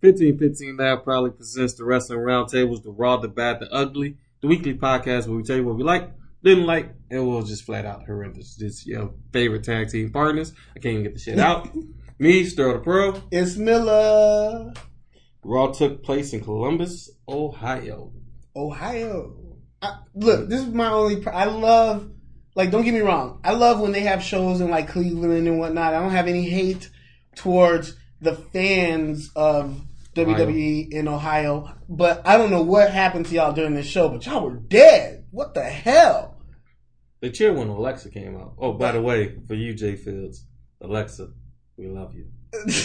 1515 now proudly presents the Wrestling Roundtables, the Raw, the Bad, the Ugly, the weekly podcast where we tell you what we like, didn't like, and we'll just flat out horrendous. Just your favorite tag team partners. I can't even get the shit out. Me, Sterl the Pro. It's Miller. Raw took place in Columbus, Ohio. Look, this is my only... I love... Like, don't get me wrong. I love when they have shows in, like, Cleveland and whatnot. I don't have any hate towards the fans of WWE in Ohio. But I don't know what happened to y'all during this show, but y'all were dead. What the hell? They cheered when Alexa came out. Oh, by the way, for you, Jay Fields, Alexa, we love you.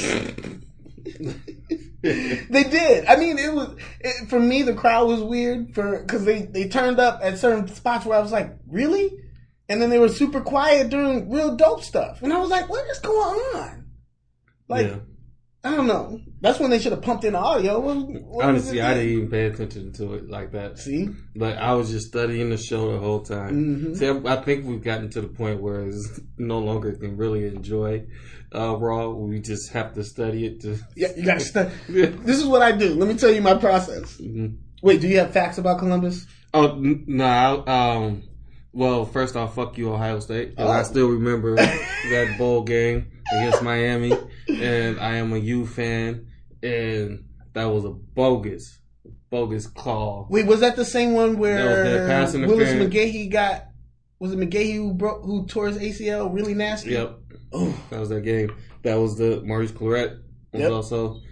They did. I mean, for me, the crowd was weird because they turned up at certain spots where I was like, really? And then they were super quiet during real dope stuff. And I was like, what is going on? Like, yeah. I don't know. That's when they should have pumped in the audio. Honestly, I didn't even pay attention to it like that. See? But I was just studying the show the whole time. Mm-hmm. See, I think we've gotten to the point where it's no longer can really enjoy Raw. We just have to study it. Yeah, you got to study. This is what I do. Let me tell you my process. Mm-hmm. Wait, do you have facts about Columbus? Oh, no. Well, first off, fuck you, Ohio State. I still remember that bowl game against Miami, and I am a U fan, and that was a bogus call. Wait, was that the same one where Willis McGahee got? Was it McGahee who tore his ACL really nasty? Yep. Ooh. That was that game. That was the Maurice Clarett was also.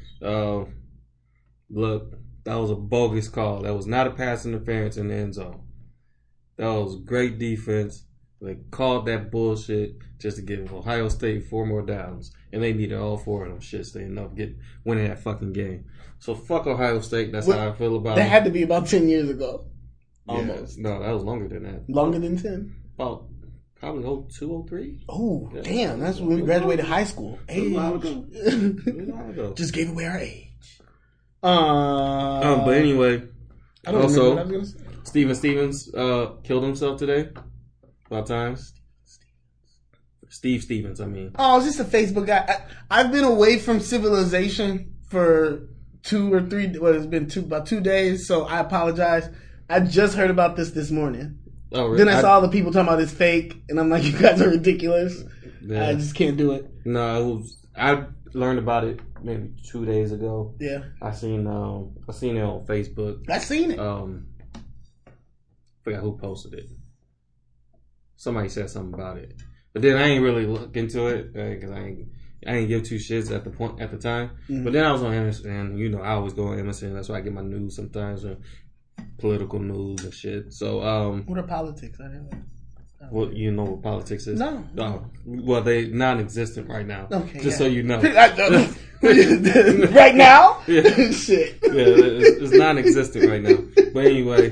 Look, that was a bogus call. That was not a pass interference in the end zone. That was great defense. They called that bullshit just to give Ohio State 4 more downs. And they needed all 4 of them shits to end up winning that fucking game. So fuck Ohio State. That's how I feel about it. That had to be about 10 years ago. Almost. No, that was longer than that. Longer than 10? About probably 02, 03. Oh, yeah. Damn. That's when we graduated high school. Age. A while ago. Just gave away our age. But anyway. I don't remember what I was going to say. Steven Stevens killed himself today. About time. Steve Stevens, I mean. Oh, it's just a Facebook guy. I've been away from civilization for 2 or 3. Well, it's been about 2 days, so I apologize. I just heard about this morning. Oh, really? Then I saw the people talking about it's fake, and I'm like, you guys are ridiculous. Yeah. I just can't do it. No, I learned about it maybe 2 days ago. Yeah. I seen it on Facebook. I seen it. Forgot who posted it. Somebody said something about it, but then I ain't really look into it because I ain't give 2 shits at the time. Mm-hmm. But then I was on MSN. You know, I always go on MSN. That's where I get my news sometimes, or political news and shit. So, what are politics? Well, you know what politics is? No. Well, they non-existent right now. Okay. Just so you know. Right now? Yeah. Shit. Yeah, it's non-existent right now. But anyway,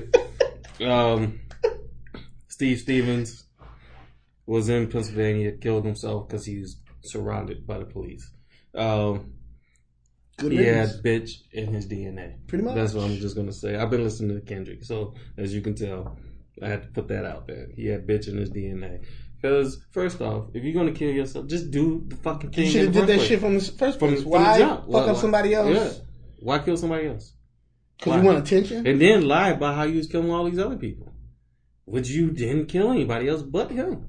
Steve Stevens was in Pennsylvania, killed himself because he was surrounded by the police. He had bitch in his DNA. Pretty much. That's what I'm just going to say. I've been listening to Kendrick, so as you can tell, I had to put that out there. He had bitch in his DNA. Because, first off, if you're going to kill yourself, just do the fucking thing. You should have did that shit from the first place. Why fuck up somebody else? Yeah. Why kill somebody else? Because you want attention? And then lie about how you was killing all these other people. Which you didn't kill anybody else but him.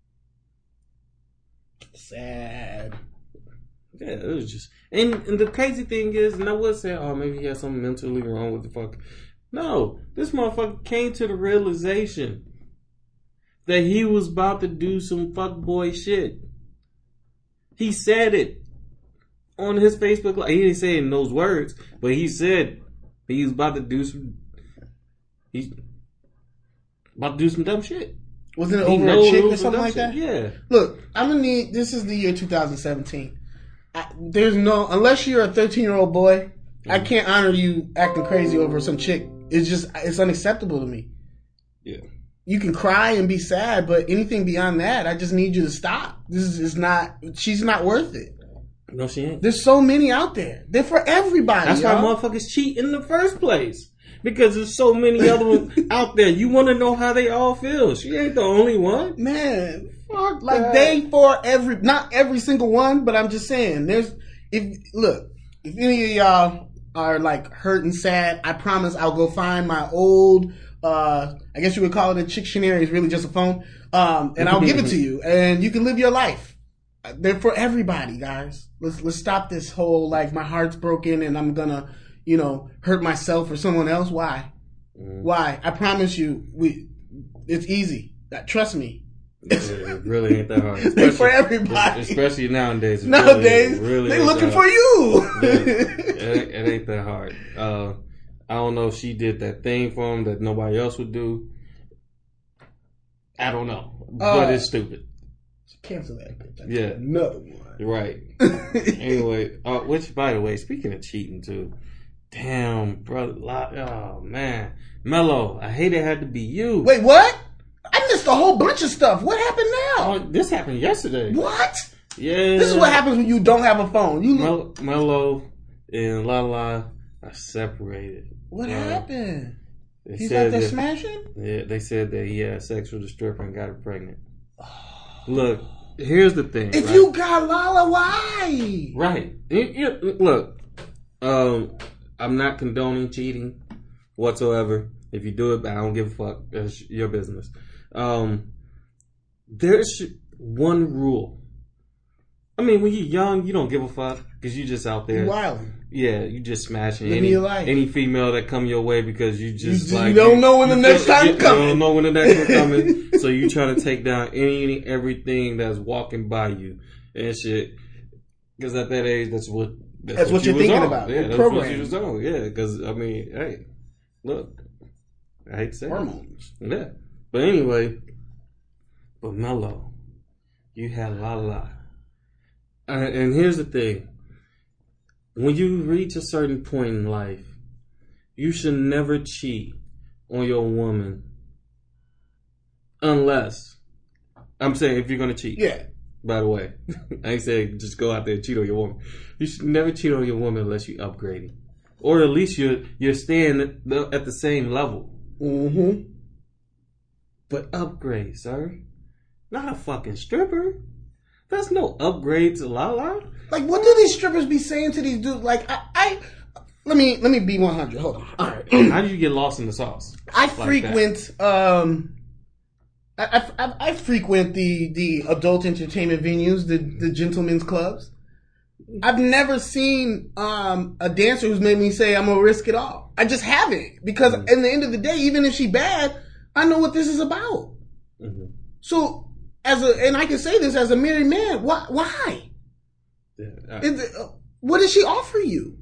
Sad. Yeah, it was just... And the crazy thing is, and I would say, oh, maybe he had something mentally wrong with the fuck. No, this motherfucker came to the realization that he was about to do some fuckboy shit. He said it on his Facebook Live. He didn't say it in those words, but he said he was about to do some... He's about to do some dumb shit. Wasn't it over a chick or something like that? Yeah. Look, I'm going to need... This is the year 2017. There's no... Unless you're a 13-year-old boy, I can't honor you acting crazy over some chick. It's unacceptable to me. Yeah. You can cry and be sad, but anything beyond that, I just need you to stop. This is not... She's not worth it. No, she ain't. There's so many out there. They're for everybody, That's why motherfuckers cheat in the first place. Because there's so many other ones out there. You want to know how they all feel. She ain't the only one. Man, fuck like they for not every single one, but I'm just saying, if any of y'all are like hurt and sad, I promise I'll go find my old, I guess you would call it a Chicktionary. It's really just a phone. And I'll give it to you and you can live your life. They're for everybody, guys. Let's stop this whole, like, my heart's broken and I'm gonna, hurt myself or someone else. Why? Why? I promise you, it's easy. Trust me. It really ain't that hard. They're for everybody. Especially nowadays. Nowadays, really they're looking for you. It ain't that hard. I don't know if she did that thing for him that nobody else would do. I don't know. But it's stupid. Cancel that bitch. Yeah. Another one. Right. Anyway, which, by the way, speaking of cheating, too. Damn, brother. Oh, man. Mello, I hate it had to be you. Wait, what? I missed a whole bunch of stuff. What happened now? Oh, this happened yesterday. What? Yeah. This is what happens when you don't have a phone. Mello and Lala are separated. What happened? He's out there smashing? Yeah, they said that he had sex with a stripper and got her pregnant. Look, here's the thing. If you got Lala, why? Right. Look, I'm not condoning cheating whatsoever. If you do it, I don't give a fuck. That's your business. There's one rule. I mean, when you're young, you don't give a fuck because you just out there. You wilding. Yeah, you just smashing any female that come your way because you just you don't know when the next time coming. You don't know when the next one coming. So you try to take down everything that's walking by you and shit. Because at that age, that's what you're thinking about. Yeah, that's what you was on. Yeah, because I mean, hey, look, I hate to say hormones. Yeah, but anyway, Mello, you had Lala. And here's the thing. When you reach a certain point in life, you should never cheat on your woman. Unless, I'm saying if you're going to cheat. Yeah. By the way, I ain't saying just go out there and cheat on your woman. You should never cheat on your woman unless you're upgrading. Or at least you're staying at the same level. Mm-hmm. But upgrade, sir. Not a fucking stripper. That's no upgrade to Lala. Like, what do these strippers be saying to these dudes? Like, let me be 100. Hold on. All right. How do you get lost in the sauce? I frequent I frequent the adult entertainment venues, the gentlemen's clubs. I've never seen a dancer who's made me say I'm gonna risk it all. I just haven't, because at the end of the day, even if she bad, I know what this is about. Mm-hmm. So and I can say this as a married man, why? Yeah, what did she offer you?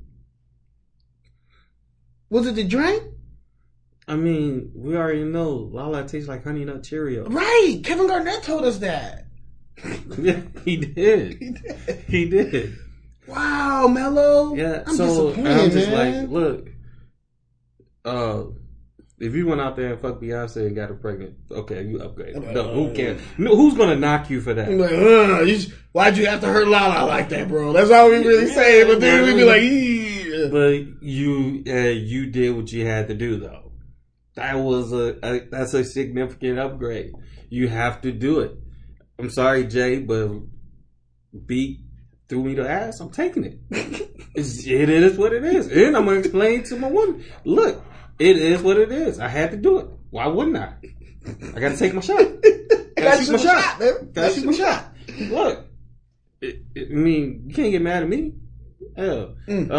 Was it the drink? I mean, we already know Lala tastes like Honey Nut Cheerio. Right. Kevin Garnett told us that. Yeah, he did. He did. Wow, Mello. Yeah, I'm disappointed, I'm just man. like, look, if you went out there and fucked Beyonce and got her pregnant, okay, you upgraded. No, who cares? No, who's gonna knock you for that? Like, why'd you have to hurt Lala like that, bro? That's all we really say. But then we be like, yeah. But you did what you had to do, though. That was that's a significant upgrade. You have to do it. I'm sorry, Jay, but B threw me the ass. I'm taking it. It is what it is, and I'm gonna explain to my woman. Look. It is what it is. I had to do it. Why wouldn't I? I got to take my shot. Gotta shoot my shot, man. Gotta shoot my shot. Look, I mean, you can't get mad at me. Hell.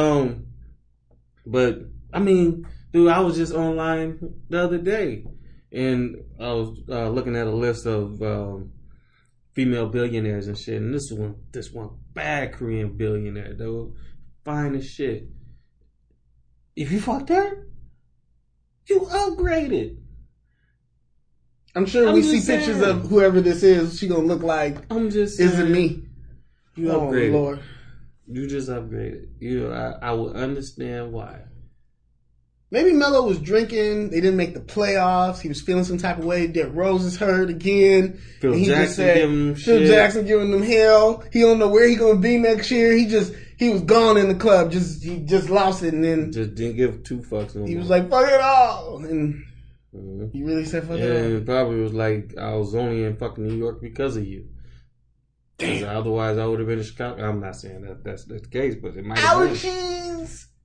But I mean, dude, I was just online the other day, and I was looking at a list of female billionaires and shit, and this one bad Korean billionaire, though, fine as shit. If you fucked her, you upgraded. I'm sure we see pictures of whoever this is. She gonna look like. I'm just saying. Is it me? You upgraded. Oh, Lord. You just upgraded. I would understand why. Maybe Melo was drinking. They didn't make the playoffs. He was feeling some type of way. Derrick Rose is hurt again. Phil Jackson giving him hell. He don't know where he gonna be next year. He was gone in the club. He just lost it, and then just didn't give two fucks. He was like, "Fuck it all," and he really said, "Fuck it all." And it probably was like, "I was only in fucking New York because of you." Damn. Otherwise, I would have been in Chicago. I'm not saying that's the case, but it might have been. Allergies.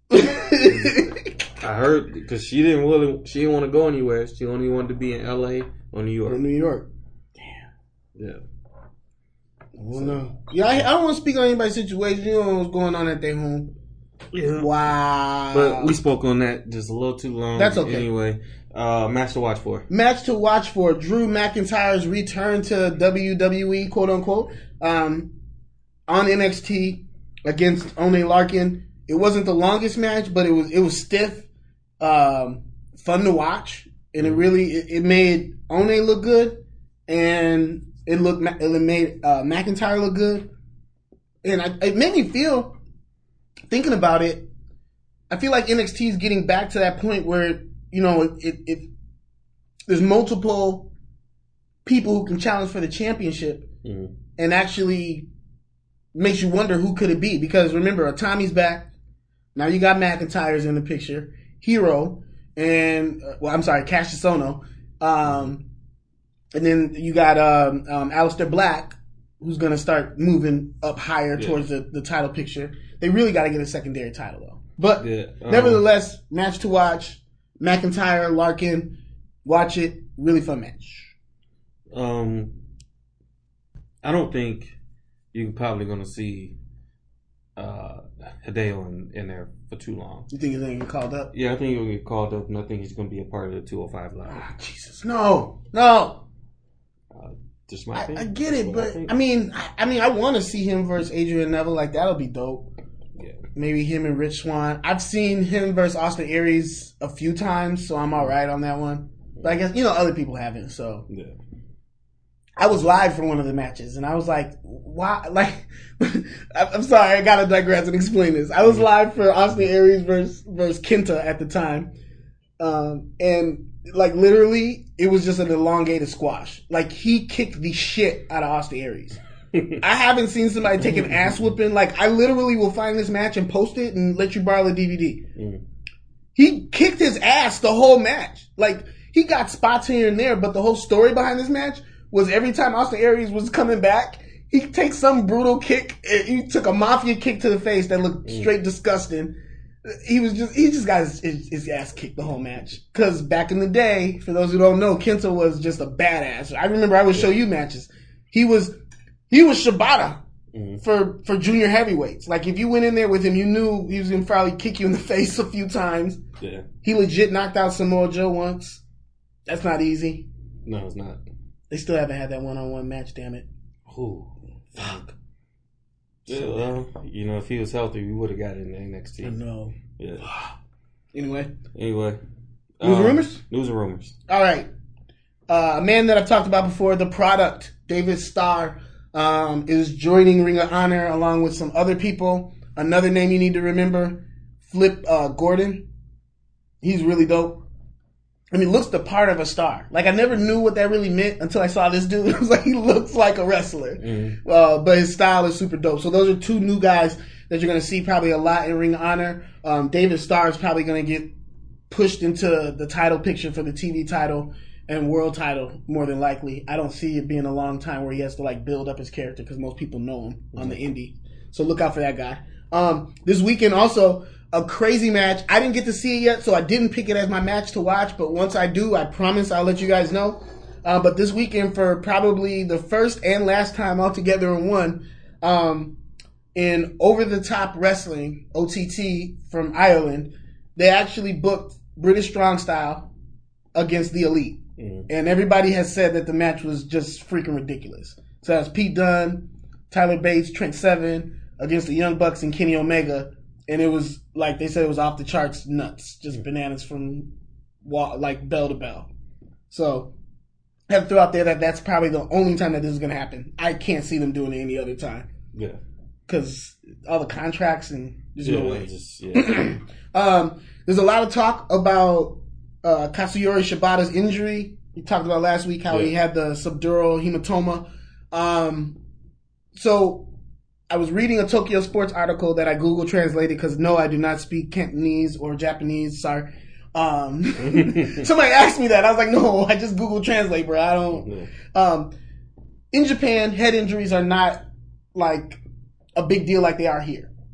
I heard because she didn't want to go anywhere. She only wanted to be in LA or New York. New York. Damn. Yeah. Well, no. Yeah, I don't want to speak on anybody's situation. You know what's going on at their home. Yeah. Wow. But we spoke on that just a little too long. That's okay. Anyway, match to watch for. Match to watch for. Drew McIntyre's return to WWE, quote unquote, on NXT against Oney Larkin. It wasn't the longest match, but it was stiff, fun to watch, and it made Oney look good, and it made McIntyre look good, and it made me feel, thinking about it, I feel like NXT is getting back to that point where, you know, it there's multiple people who can challenge for the championship, and actually makes you wonder who could it be, because remember, Tommy's back. Now you got McIntyre's in the picture, Hero, and Cassius Ohno, and then you got Aleister Black, who's going to start moving up higher towards the title picture. They really got to get a secondary title though. But nevertheless, match to watch. McIntyre, Larkin, watch it. Really fun match. I don't think you're probably going to see Hideo in there for too long. You think he's going to get called up? Yeah, I think he'll get called up, and I think he's going to be a part of the 205 Live. Oh, Jesus, no. Just my opinion. I get it, but I mean, I want to see him versus Adrian Neville. Like, that'll be dope. Yeah. Maybe him and Rich Swann. I've seen him versus Austin Aries a few times, so I'm all right on that one. But I guess, you know, other people haven't, so. Yeah. I was live for one of the matches, and I was like, why? Like, I'm sorry, I gotta digress and explain this. I was live for Austin Aries versus Kenta at the time. And, like, literally, it was just an elongated squash. Like, he kicked the shit out of Austin Aries. I haven't seen somebody take an ass whooping. Like, I literally will find this match and post it and let you borrow the DVD. He kicked his ass the whole match. Like, he got spots here and there, but the whole story behind this match was every time Austin Aries was coming back, he takes some brutal kick. He took a mafia kick to the face that looked straight disgusting. He just got his ass kicked the whole match. Cause back in the day, for those who don't know, Kenta was just a badass. I remember I would show you matches. He was Shibata for junior heavyweights. Like, if you went in there with him, you knew he was gonna probably kick you in the face a few times. Yeah. He legit knocked out Samoa Joe once. That's not easy. No, it's not. They still haven't had that one-on-one match, damn it. Ooh, fuck. Yeah, well, you know, if he was healthy, we would have got it in the NXT. I know. Yeah. Anyway. News and rumors? News and rumors. All right. A man that I've talked about before, The Product, David Starr, is joining Ring of Honor along with some other people. Another name you need to remember, Flip Gordon. He's really dope. I mean, looks the part of a star. Like, I never knew what that really meant until I saw this dude. It was like, he looks like a wrestler. But his style is super dope. So those are two new guys that you're going to see probably a lot in Ring of Honor. David Starr is probably going to get pushed into the title picture for the TV title and world title, more than likely. I don't see it being a long time where he has to, like, build up his character because most people know him on the indie. So look out for that guy. This weekend also, a crazy match. I didn't get to see it yet, so I didn't pick it as my match to watch, but once I do, I promise I'll let you guys know. But this weekend, for probably the first and last time altogether in one, in Over the Top Wrestling, OTT from Ireland, they actually booked British Strong Style against The Elite. And everybody has said that the match was just freaking ridiculous. So that's Pete Dunne, Tyler Bates, Trent Seven against the Young Bucks and Kenny Omega. And it was, like they said, it was off the charts nuts. Just bananas from, like, bell to bell. So, I have to throw out there that that's probably the only time that this is going to happen. I can't see them doing it any other time. Yeah. Because all the contracts and there's no way. There's a lot of talk about Katsuyori Shibata's injury. We talked about last week how he had the subdural hematoma. So, I was reading a Tokyo Sports article that I Google translated because no, I do not speak Cantonese or Japanese. Sorry. Somebody asked me that. I was like, no, I just Google Translate, bro. I don't. In Japan, head injuries are not like a big deal like they are here.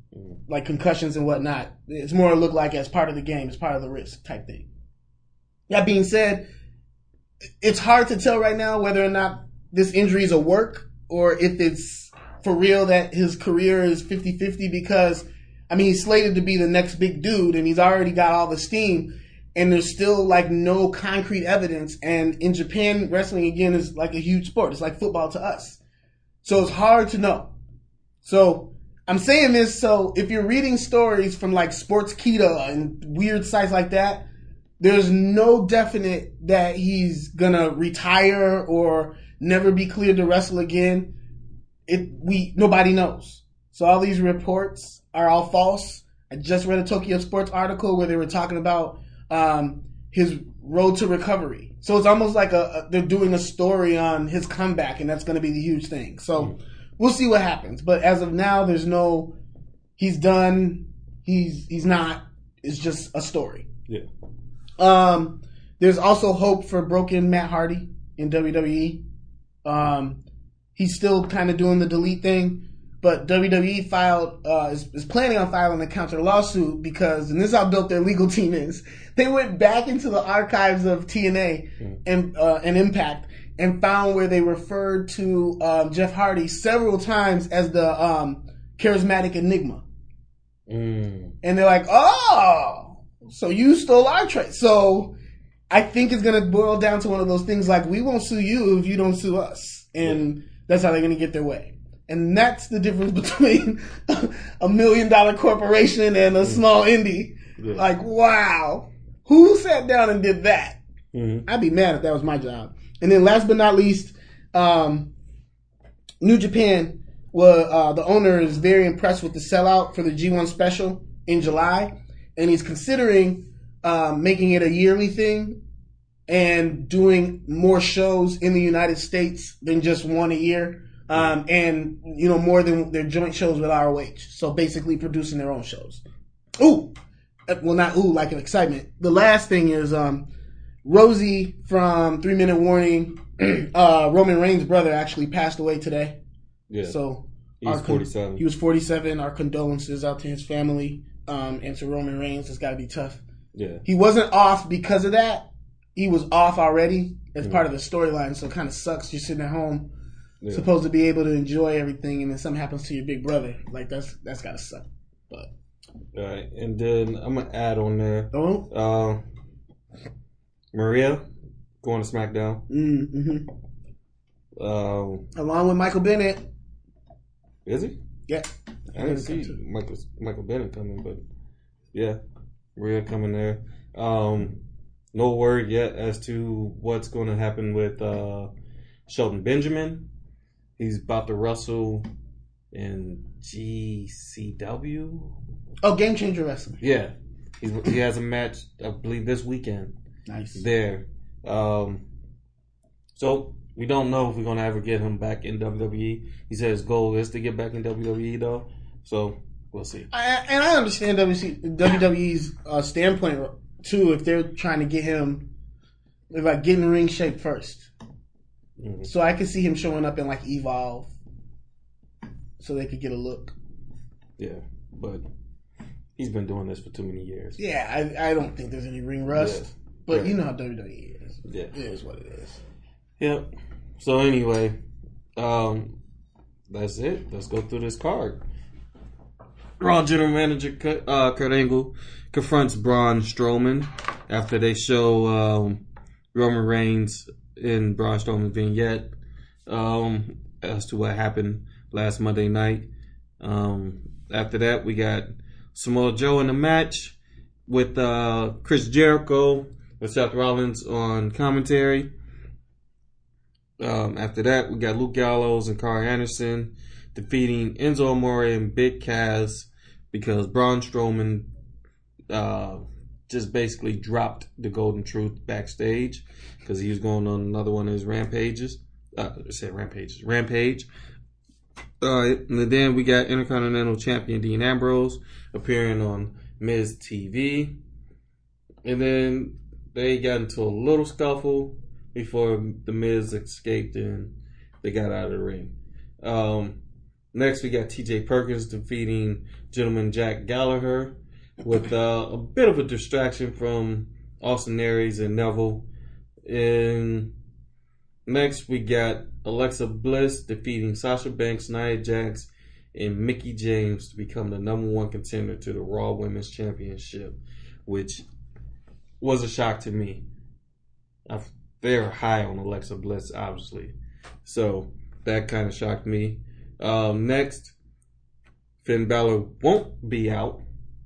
like concussions and whatnot. It's more look like as part of the game, as part of the risk type thing. That being said, it's hard to tell right now whether or not this injury is a work or if it's for real that his career is 50-50 because, I mean, he's slated to be the next big dude and he's already got all the steam and there's still like no concrete evidence. And in Japan, wrestling again is like a huge sport. It's like football to us. So it's hard to know. So I'm saying this so if you're reading stories from like Sportskeeda and weird sites like that, there's no definite that he's gonna retire or never be cleared to wrestle again. Nobody knows. So all these reports are all false. I just read a Tokyo Sports article where they were talking about his road to recovery. So it's almost like they're doing a story on his comeback, and that's going to be the huge thing. So we'll see what happens. But as of now, there's no he's done, he's not. It's just a story. Yeah. There's also hope for broken Matt Hardy in WWE. He's still kind of doing the delete thing, but WWE is planning on filing a counter lawsuit because, and this is how dope their legal team is. They went back into the archives of TNA and Impact and found where they referred to Jeff Hardy several times as the charismatic enigma. And they're like, oh, so you stole our trade. So I think it's going to boil down to one of those things like, we won't sue you if you don't sue us. And that's how they're going to get their way. And that's the difference between $1 million corporation and a small indie. Yeah. Like, wow. Who sat down and did that? Mm-hmm. I'd be mad if that was my job. And then last but not least, New Japan, the owner is very impressed with the sellout for the G1 special in July. And he's considering making it a yearly thing and doing more shows in the United States than just one a year. And, you know, more than their joint shows with ROH. So basically producing their own shows. Ooh! Well, not ooh, like an excitement. The last thing is Rosie from 3 Minute Warning, Roman Reigns' brother, actually passed away today. Yeah. So he was 47. He was 47. Our condolences out to his family and to Roman Reigns. It's got to be tough. Yeah. He wasn't off because of that. He was off already as part of the storyline, so it kind of sucks. You're sitting at home, supposed to be able to enjoy everything, and then something happens to your big brother. Like, that's got to suck. But all right, and then I'm going to add on there. Oh? Maria going to SmackDown. Mm-hmm. Along with Michael Bennett. Is he? Yeah. I didn't see Michael Bennett coming, but yeah, Maria coming there. No word yet as to what's going to happen with Shelton Benjamin. He's about to wrestle in GCW. Oh, Game Changer Wrestling. Yeah. He has a match, I believe, this weekend. Nice. There. So, we don't know if we're going to ever get him back in WWE. He said his goal is to get back in WWE, though. So, we'll see. I understand WWE's standpoint, too, if they're trying to get him, like, get in ring shape first. Mm-hmm. So I could see him showing up in, like, Evolve so they could get a look. Yeah, but he's been doing this for too many years. Yeah, I don't think there's any ring rust. Yeah. But you know how WWE is. Yeah. It is what it is. Yep. So anyway, that's it. Let's go through this card. Raw General Manager Kurt Angle confronts Braun Strowman after they show Roman Reigns in Braun Strowman's vignette as to what happened last Monday night. After that, we got Samoa Joe in the match with Chris Jericho with Seth Rollins on commentary. After that, we got Luke Gallows and Carl Anderson defeating Enzo Amore and Big Cass because Braun Strowman just basically dropped the Golden Truth backstage because he was going on another one of his rampages. Rampage. And then we got Intercontinental Champion Dean Ambrose appearing on Miz TV. And then they got into a little scuffle before the Miz escaped and they got out of the ring. Next, we got T.J. Perkins defeating Gentleman Jack Gallagher with a bit of a distraction from Austin Aries and Neville. And next, we got Alexa Bliss defeating Sasha Banks, Nia Jax, and Mickie James to become the number one contender to the Raw Women's Championship, which was a shock to me. They're high on Alexa Bliss, obviously. So that kind of shocked me. Next, Finn Balor won't be out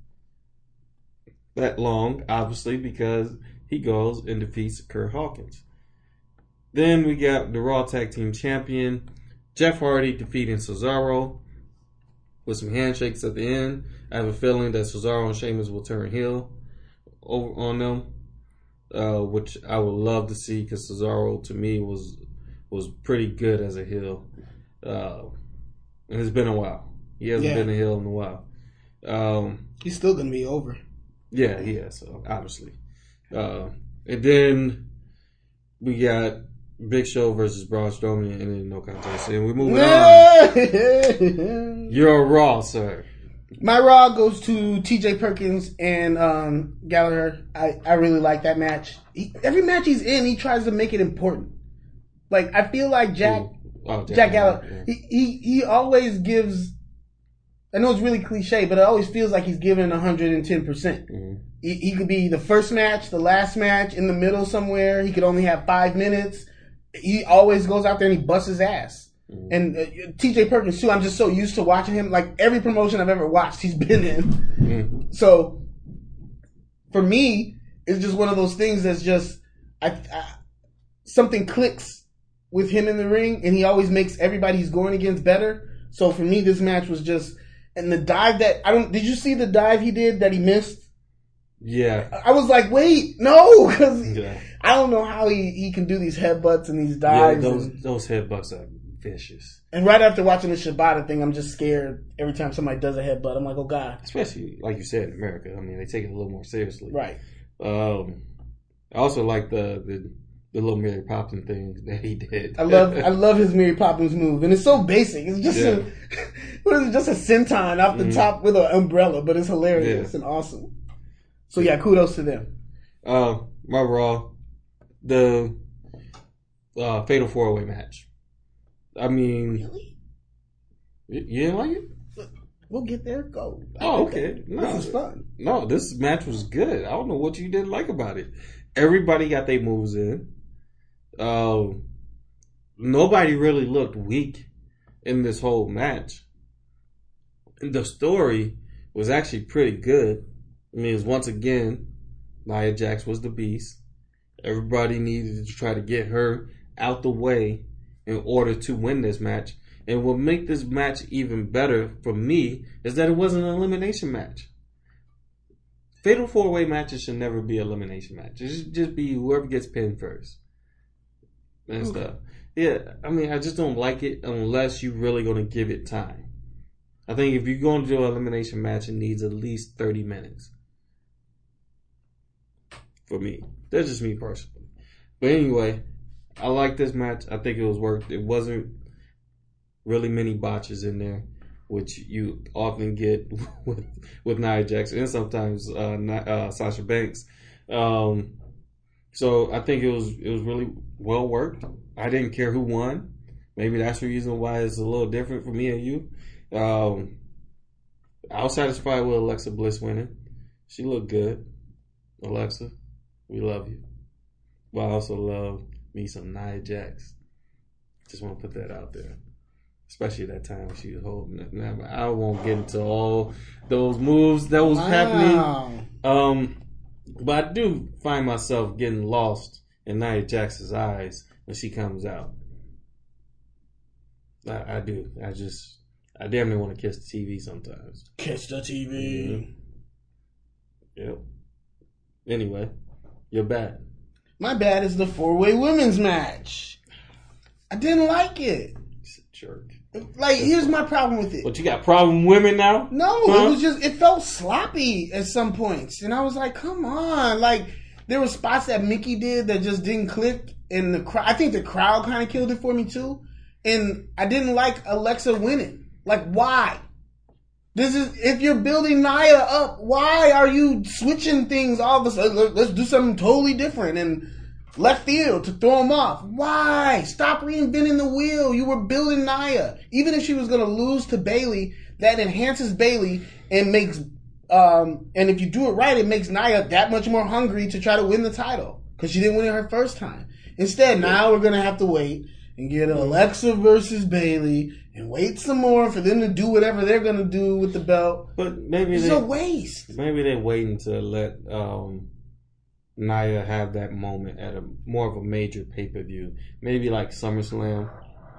that long, obviously, because he goes and defeats Kurt Hawkins. Then we got the Raw Tag Team Champion, Jeff Hardy, defeating Cesaro with some handshakes at the end. I have a feeling that Cesaro and Sheamus will turn heel over on them, which I would love to see because Cesaro, to me, was pretty good as a heel. And it's been a while. He hasn't been a heel in a while. He's still going to be over. Yeah, he is, obviously. And then we got Big Show versus Braun Strowman and no contest. And we're moving on. You're Raw, sir. My Raw goes to T.J. Perkins and Gallagher. I really like that match. Every match he's in, he tries to make it important. Like, I feel like Jack Gallagher, yeah. he always gives, I know it's really cliche, but it always feels like he's giving 110%. Mm-hmm. He could be the first match, the last match, in the middle somewhere. He could only have 5 minutes. He always goes out there and he busts his ass. Mm-hmm. And T.J. Perkins, too, I'm just so used to watching him. Like, every promotion I've ever watched, he's been in. Mm-hmm. So, for me, it's just one of those things that's just, something clicks with him in the ring, and he always makes everybody he's going against better. So, for me, this match was just, and the dive did you see the dive he did that he missed? Yeah. I was like, wait, no, because I don't know how he can do these headbutts and these dives. Yeah, those headbutts are vicious. And right after watching the Shibata thing, I'm just scared every time somebody does a headbutt. I'm like, oh, God. Especially, like you said, in America. I mean, they take it a little more seriously. Right. I also like the little Mary Poppins thing that he did. I love his Mary Poppins move. And it's so basic. It's just just a senton off the top with an umbrella, but it's hilarious and awesome. So, yeah, kudos to them. My Raw, the Fatal 4-Way match. I mean... Really? You didn't like it? We'll get there. Go. Oh, okay. No, this was fun. No, this match was good. I don't know what you didn't like about it. Everybody got their moves in. Nobody really looked weak in this whole match. The story was actually pretty good. I mean, once again, Nia Jax was the beast. Everybody needed to try to get her out the way in order to win this match. And what make this match even better for me is that it wasn't an elimination match. Fatal 4-Way matches should never be elimination matches. It should just be whoever gets pinned first and stuff. Yeah, I mean, I just don't like it unless you're really going to give it time. I think if you're going to do an elimination match, it needs at least 30 minutes. For me. That's just me personally. But anyway, I like this match. I think it was worked. It wasn't really many botches in there, which you often get with Nia Jax and sometimes Sasha Banks. So I think it was really well worked. I didn't care who won. Maybe that's the reason why it's a little different for me and you. I was satisfied with Alexa Bliss winning. She looked good. Alexa, we love you. But I also love me some Nia Jax. Just want to put that out there. Especially that time when she was holding it. Now, I won't get into all those moves that was happening. But I do find myself getting lost in Nia Jax's eyes when she comes out. I do. I damn near want to kiss the TV sometimes. Kiss the TV. Mm-hmm. Yep. Anyway, you're bad. My bad is the 4-Way women's match. I didn't like it. He's a jerk. Like, here's my problem with it. But you got problem with women now? No, It was just, it felt sloppy at some points. And I was like, come on. Like, there were spots that Mickie did that just didn't click. And I think the crowd kind of killed it for me too. And I didn't like Alexa winning. Like, why? This is, if you're building Nia up, why are you switching things all of a sudden? Let's do something totally different and left field to throw them off. Why? Stop reinventing the wheel. You were building Nia. Even if she was going to lose to Bayley, that enhances Bayley and makes, and if you do it right, it makes Nia that much more hungry to try to win the title because she didn't win it her first time. Instead, now we're going to have to wait and get Alexa versus Bayley and wait some more for them to do whatever they're going to do with the belt. But maybe it's a waste. Maybe they're waiting to let Nia have that moment at a more of a major pay-per-view. Maybe like SummerSlam.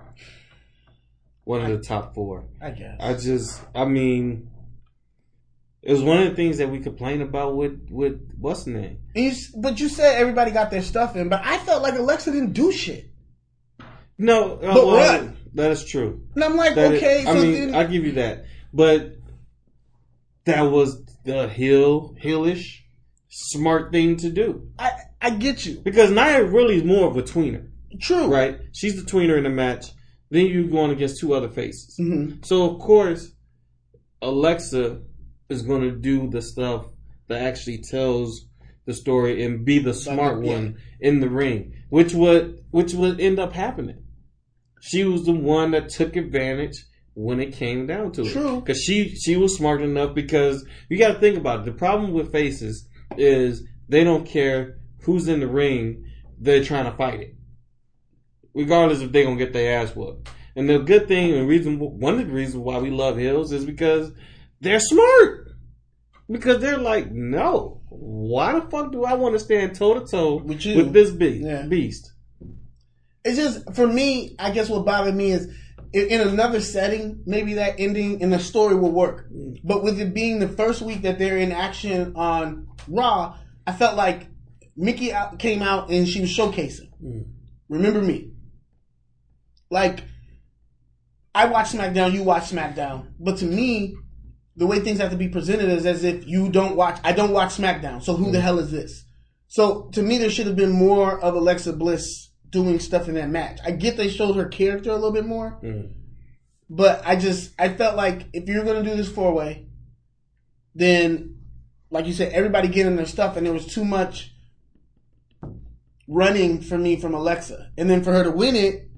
One of the top 4. I guess. I mean, it was one of the things that we complained about with what's the name? But you said everybody got their stuff in, but I felt like Alexa didn't do shit. No, but what? That is true. And I'm like, okay. I give you that, but that was the heelish, smart thing to do. I get you because Nia really is more of a tweener. True, right? She's the tweener in the match. Then you're going against 2 other faces. Mm-hmm. So of course, Alexa is going to do the stuff that actually tells the story and be the smart one in the ring, which would end up happening. She was the one that took advantage when it came down to it. True. Because she was smart enough, because you got to think about it. The problem with faces is they don't care who's in the ring. They're trying to fight it, regardless if they're going to get their ass whooped. And the good thing, and one of the reasons why we love heels is because they're smart. Because they're like, no, why the fuck do I want to stand toe-to-toe with this beast? It's just, for me, I guess what bothered me is, in another setting, maybe that ending in the story will work. But with it being the first week that they're in action on Raw, I felt like Mickie came out and she was showcasing. Remember me. Like, I watch SmackDown, you watch SmackDown. But to me, the way things have to be presented is as if I don't watch SmackDown. So who the hell is this? So to me, there should have been more of Alexa Bliss doing stuff in that match. I get they showed her character a little bit more. But I felt like if you're going to do this 4-way, then, like you said, everybody getting their stuff, and there was too much running for me from Alexa. And then for her to win it,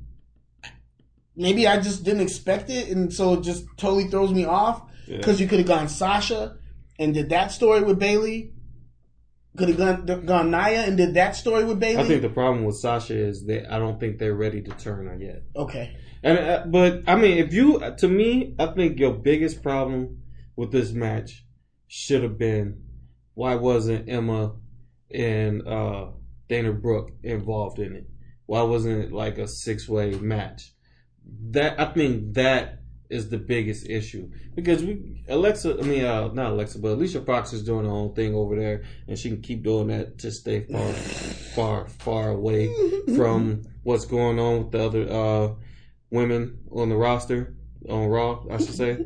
maybe I just didn't expect it, and so it just totally throws me off. Because you could have gone Sasha and did that story with Bayley. Could have gone Nia and did that story with Bayley. I think the problem with Sasha is that I don't think they're ready to turn her yet. Okay. And but I mean, to me, I think your biggest problem with this match should have been, why wasn't Emma and Dana Brooke involved in it? Why wasn't it like a 6-way match? I think that is the biggest issue, because Alicia Fox is doing her own thing over there, and she can keep doing that to stay far away from what's going on with the other women on the roster on Raw, I should say.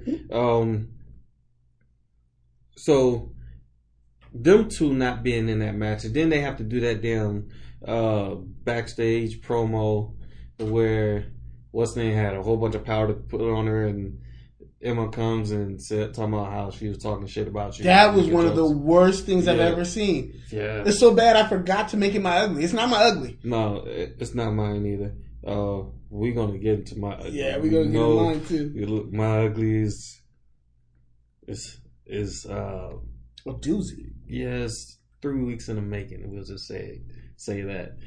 So them two not being in that match, and then they have to do that damn backstage promo where what's name had a whole bunch of powder put on her, and Emma comes and talking about how she was talking shit about you. That was one of the worst things I've ever seen. Yeah, it's so bad I forgot to make it my ugly. It's not my ugly. No, it's not mine either. We're gonna get into my ugly. Yeah, we're gonna get into mine too. My ugly is a doozy. Yes, 3 weeks in the making. We'll just say that.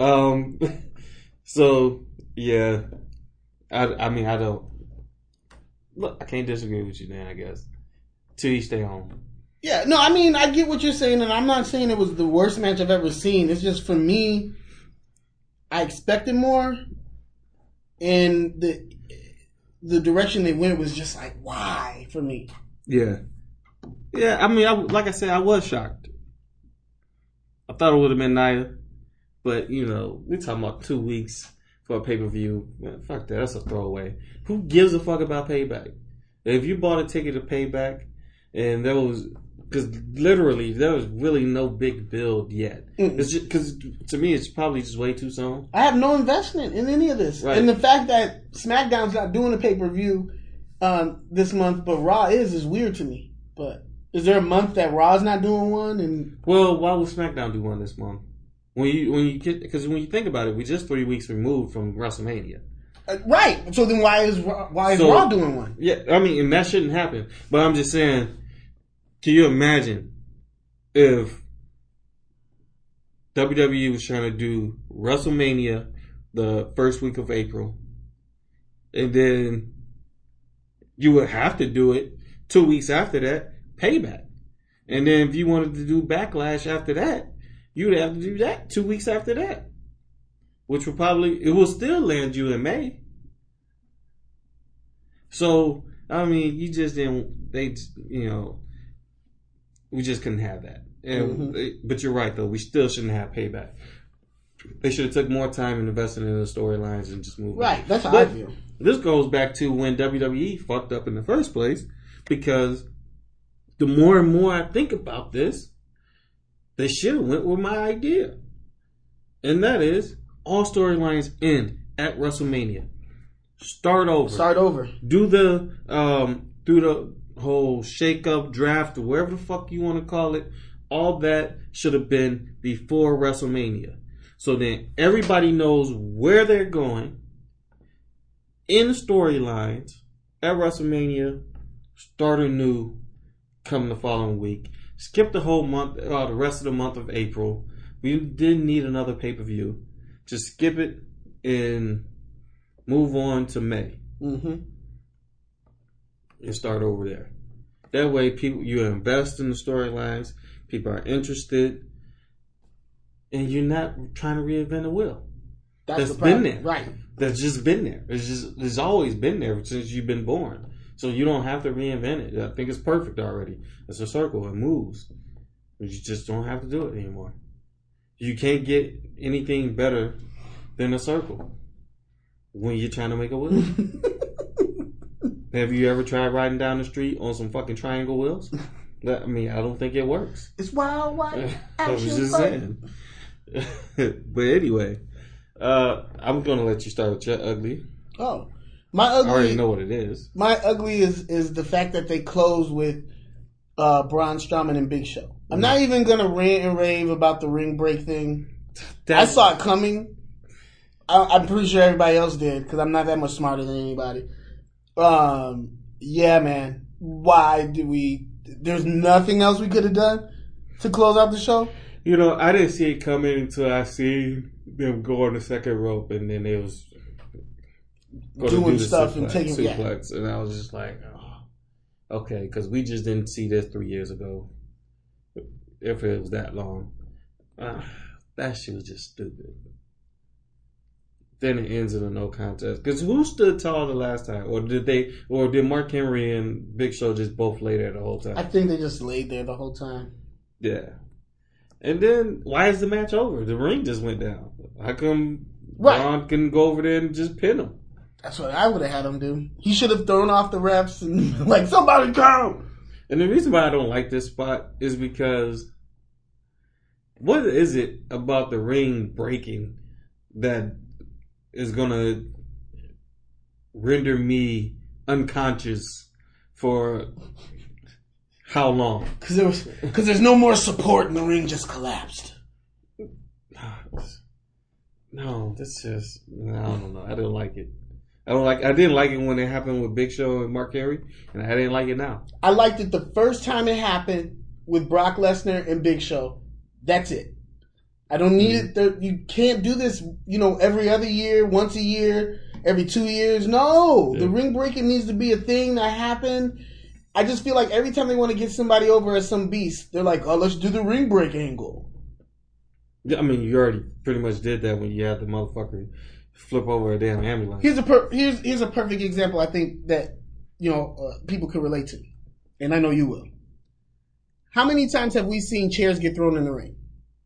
So yeah. I mean, I don't. Look, I can't disagree with you, man. I guess to each their own. Yeah, no, I mean, I get what you're saying, and I'm not saying it was the worst match I've ever seen. It's just, for me, I expected more, and the direction they went was just like, why for me? Yeah. I mean, like I said, I was shocked. I thought it would have been Nia, but we're talking about 2 weeks for a pay-per-view. Man, fuck that. That's a throwaway. Who gives a fuck about Payback? If you bought a ticket to Payback, and because literally there was really no big build yet. It's just because to me it's probably just way too soon. I have no investment in any of this, right. And the fact that SmackDown's not doing a pay-per-view this month, but Raw is weird to me. But is there a month that Raw's not doing one? And well, why would SmackDown do one this month? Because when you think about it, we're just 3 weeks removed from WrestleMania. Right. So then why is Raw doing one? Yeah, I mean, and that shouldn't happen. But I'm just saying, can you imagine if WWE was trying to do WrestleMania the first week of April, and then you would have to do it 2 weeks after that, Payback. And then if you wanted to do Backlash after that, you would have to do that 2 weeks after that. Which it will still land you in May. So, I mean, we just couldn't have that. And, but you're right, though. We still shouldn't have Payback. They should have took more time and invested in the storylines and just moved Right, on. that's how I feel. This goes back to when WWE fucked up in the first place, because the more and more I think about this, they should have went with my idea. And that is, all storylines end at WrestleMania. Start over. Do the whole shake-up draft, or whatever the fuck you want to call it. All that should have been before WrestleMania. So then everybody knows where they're going in the storylines at WrestleMania. Start anew come the following week. Skip the whole month, the rest of the month of April. We didn't need another pay-per-view. Just skip it and move on to May. And start over there. That way, you invest in the storylines. People are interested. And you're not trying to reinvent the wheel. That's been there. Right. That's just been there. It's always been there since you've been born. So you don't have to reinvent it. I think it's perfect already. It's a circle. It moves. You just don't have to do it anymore. You can't get anything better than a circle when you're trying to make a wheel. Have you ever tried riding down the street on some fucking triangle wheels? I mean, I don't think it works. It's wild, wild. I was just saying. But anyway, I'm going to let you start with your ugly. Oh. My ugly. I already know what it is. My ugly is the fact that they closed with Braun Strowman and Big Show. I'm not even going to rant and rave about the ring break thing. I saw it coming. I'm pretty sure everybody else did, because I'm not that much smarter than anybody. Yeah, man. Why did we... There's nothing else we could have done to close out the show? You know, I didn't see it coming until I seen them go on the second rope, and then they was doing stuff and taking suplex, and I was just like, oh, okay, because we just didn't see this 3 years ago. If it was that long, that shit was just stupid. Then it ends in a no contest. Because who stood tall the last time? Or did Mark Henry and Big Show just both lay there the whole time? I think they just laid there the whole time. Yeah. And then, why is the match over? The ring just went down. How come Braun couldn't go over there and just pin him? That's what I would have had him do. He should have thrown off the refs and like, somebody come! And the reason why I don't like this spot is because what is it about the ring breaking that is going to render me unconscious for how long? Because there's no more support and the ring just collapsed. No, this just, I don't know. I didn't like it. I didn't like it when it happened with Big Show and Mark Henry, and I didn't like it now. I liked it the first time it happened with Brock Lesnar and Big Show. That's it. I don't need it. You can't do this, every other year, once a year, every 2 years. No, the ring breaking needs to be a thing that happened. I just feel like every time they want to get somebody over as some beast, they're like, oh, let's do the ring break angle. Yeah, I mean, you already pretty much did that when you had the motherfucker flip over a damn ambulance. Here's a perfect example I think that, people could relate to. And I know you will. How many times have we seen chairs get thrown in the ring?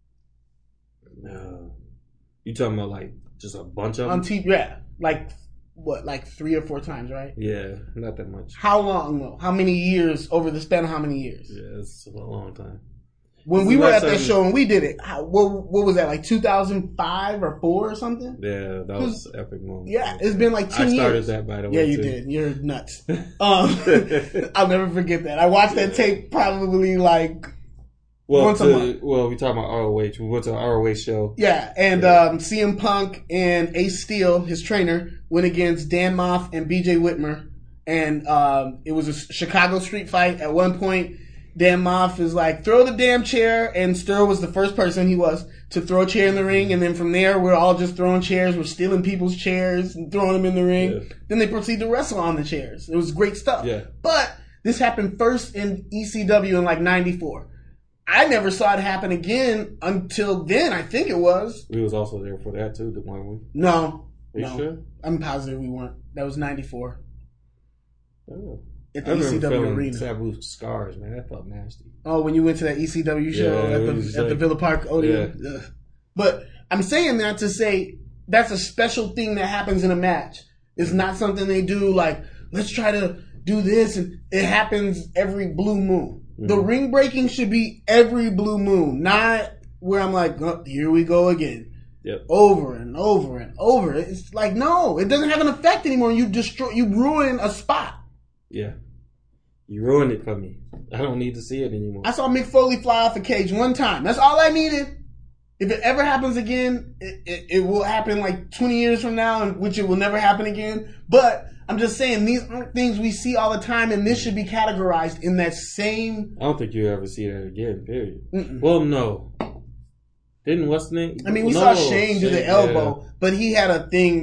No. You talking about like just a bunch of them? On TV, yeah. Like 3 or 4 times, right? Yeah, not that much. How long though? How many years over the span of how many years? Yeah, it's a long time. when we were at that show and we did it, what was that, like 2005 or 4 or something? Yeah, that was an epic moment. Yeah, it's been like 10 years. I started that, by the way. Yeah, you did. You're nuts. I'll never forget that. I watched that tape probably like once a month. Well, we talking about ROH. We went to an ROH show. Yeah, and CM Punk and Ace Steel, his trainer, went against Dan Moff and BJ Whitmer. And it was a Chicago street fight. At one point, Dan Moff is like, throw the damn chair. And Stir was the first person to throw a chair in the ring. And then from there, we're all just throwing chairs. We're stealing people's chairs and throwing them in the ring. Yeah. Then they proceed to wrestle on the chairs. It was great stuff. Yeah. But this happened first in ECW in like 94. I never saw it happen again until then, I think it was. We was also there for that too, weren't we? No. Are you sure? I'm positive we weren't. That was 94. Oh. At the ECW arena. Sabu scars, man. That felt nasty. Oh, when you went to that ECW show at the Villa Park Odeon. Yeah. But I'm saying that to say that's a special thing that happens in a match. It's not something they do like, let's try to do this. And it happens every blue moon. Mm-hmm. The ring breaking should be every blue moon, not where I'm like, oh, here we go again. Yep. Over and over and over. It's like, no, it doesn't have an effect anymore. You ruin a spot. Yeah. You ruined it for me. I don't need to see it anymore. I saw Mick Foley fly off the cage one time. That's all I needed. If it ever happens again, it will happen like 20 years from now, which it will never happen again. But I'm just saying, these aren't things we see all the time, and this should be categorized in that same... I don't think you'll ever see that again, period. Mm-mm. Well, no. Didn't what's the name? I mean, we saw Shane do the elbow, but he had a thing.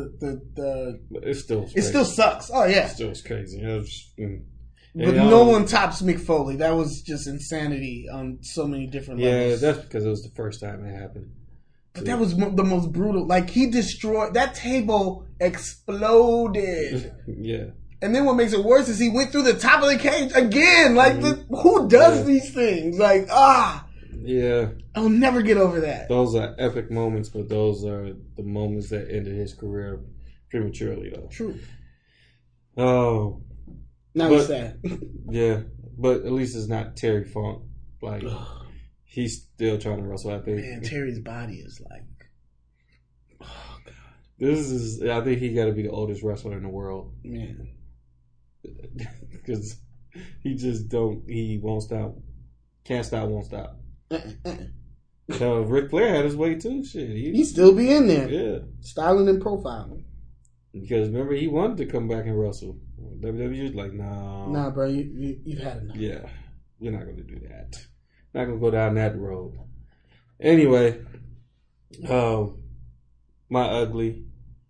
It still sucks. Oh yeah, it still is crazy. But no one tops Mick Foley. That was just insanity on so many different levels. Yeah, that's because it was the first time it happened. But that was the most brutal. Like, he destroyed that table, exploded. Yeah. And then what makes it worse is he went through the top of the cage again. Like, who does these things? Like, yeah. I'll never get over that. Those are epic moments, but those are the moments that ended his career prematurely, though. True. Oh. Now he's sad. Yeah. But at least it's not Terry Funk. Like, he's still trying to wrestle, I think. Man, Terry's body is like, oh, God. I think he got to be the oldest wrestler in the world. Man. Because he won't stop. Can't stop, won't stop. So Ric Flair had his way too. Shit, he'd still be in there. Yeah, styling and profiling. Because remember, he wanted to come back and wrestle. WWE was like, no, nah, bro, you've had enough. Yeah, we're not gonna do that. Not gonna go down that road. Anyway, my ugly.